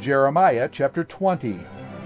Jeremiah chapter 20.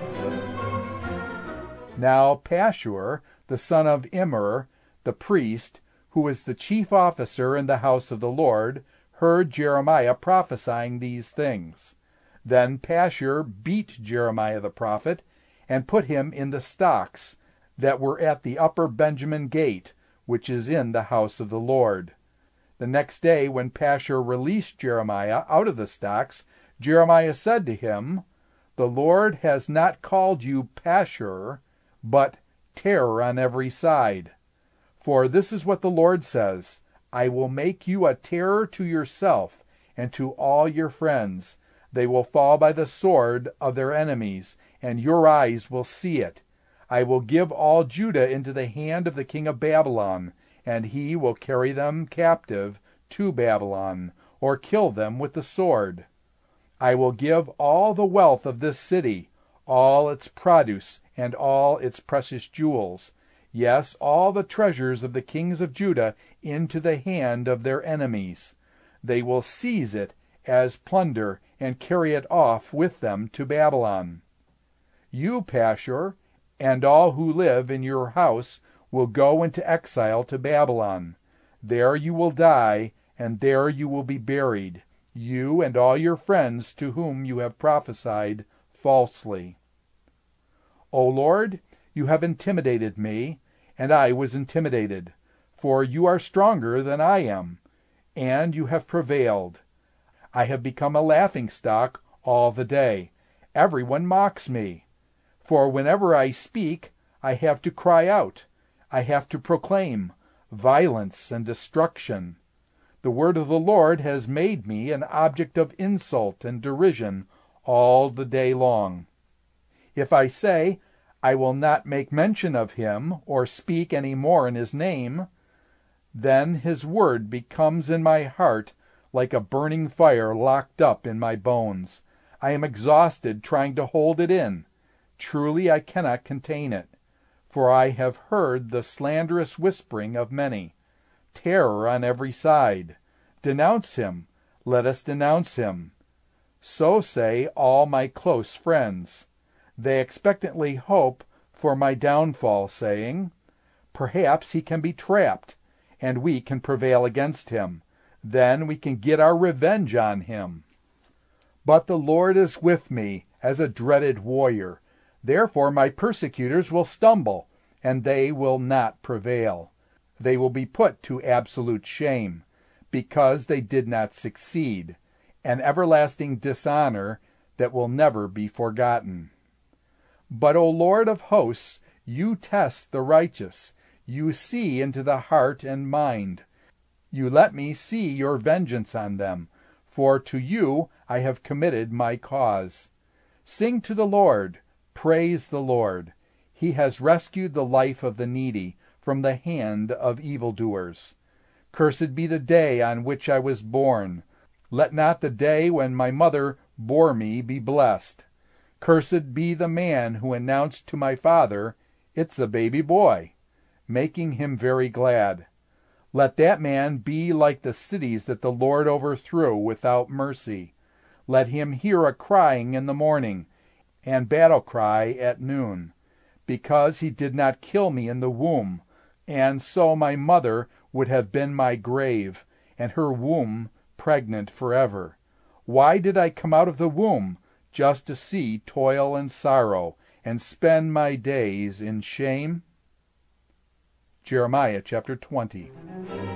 Now Pashur, the son of Immer, the priest, who was the chief officer in the house of the Lord, heard Jeremiah prophesying these things. Then Pashur beat Jeremiah the prophet, and put him in the stocks that were at the upper Benjamin gate, which is in the house of the Lord. The next day, when Pashur released Jeremiah out of the stocks, Jeremiah said to him, "The Lord has not called you Pashur, but terror on every side. For this is what the Lord says, I will make you a terror to yourself and to all your friends. They will fall by the sword of their enemies, and your eyes will see it. I will give all Judah into the hand of the king of Babylon, and he will carry them captive to Babylon, or kill them with the sword. I will give all the wealth of this city, all its produce, and all its precious jewels, yes, all the treasures of the kings of Judah, into the hand of their enemies. They will seize it as plunder, and carry it off with them to Babylon. You, Pashur, and all who live in your house will go into exile to Babylon. There you will die, and there you will be buried, you and all your friends to whom you have prophesied falsely. O Lord, you have intimidated me, and I was intimidated, for you are stronger than I am, and you have prevailed. I have become a laughingstock all the day. Everyone mocks me. For whenever I speak, I have to cry out. I have to proclaim violence and destruction. The word of the Lord has made me an object of insult and derision all the day long. If I say, I will not make mention of him, or speak any more in his name, then his word becomes in my heart like a burning fire locked up in my bones. I am exhausted trying to hold it in. Truly I cannot contain it. For I have heard the slanderous whispering of many, terror on every side. Denounce him, let us denounce him. So say all my close friends. They expectantly hope for my downfall, saying, perhaps he can be trapped, and we can prevail against him. Then we can get our revenge on him. But the Lord is with me as a dreaded warrior. Therefore my persecutors will stumble, and they will not prevail. They will be put to absolute shame, because they did not succeed, an everlasting dishonor that will never be forgotten. But, O Lord of hosts, you test the righteous. You see into the heart and mind. You let me see your vengeance on them, for to you I have committed my cause. Sing to the Lord, praise the Lord. He has rescued the life of the needy from the hand of evildoers. Cursed be the day on which I was born. Let not the day when my mother bore me be blessed. Cursed be the man who announced to my father, it's a baby boy, making him very glad. Let that man be like the cities that the Lord overthrew without mercy. Let him hear a crying in the morning, and battle cry at noon, because he did not kill me in the womb, and so my mother would have been my grave, and her womb pregnant forever. Why did I come out of the womb? Just to see toil and sorrow, and spend my days in shame? Jeremiah chapter 20.